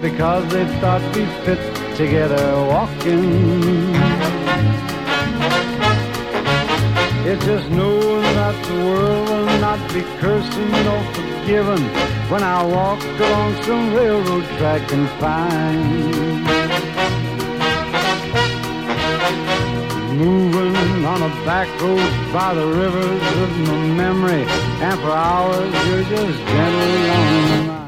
because they thought we fit together walking. It's just knowing that the world will not be cursing nor forgiving when I walk along some railroad track and find moving on a back road by the rivers of my memory, and for hours you're just gentle on my mind.